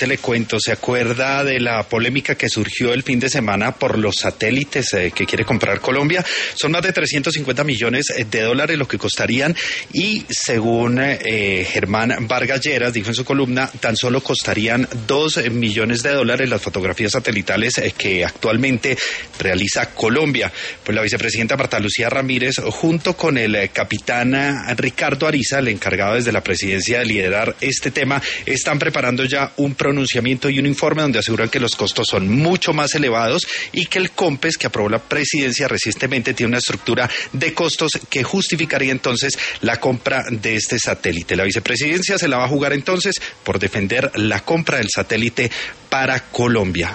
le cuento, ¿se acuerda de la polémica que surgió el fin de semana por los satélites que quiere comprar Colombia? Son más de 350 millones de dólares lo que costarían y según Germán Vargas Lleras dijo en su columna, tan solo costarían 2 millones de dólares las fotografías satelitales que actualmente realiza Colombia. Pues la vicepresidenta Marta Lucía Ramírez, junto con el capitán Ricardo Ariza, el encargado desde la presidencia de liderar este tema, están preparando ya un pronunciamiento y un informe donde aseguran que los costos son mucho más elevados y que el COMPES que aprobó la presidencia recientemente tiene una estructura de costos que justificaría entonces la compra de este satélite. La vicepresidencia se la va a jugar entonces por defender la compra del satélite para Colombia.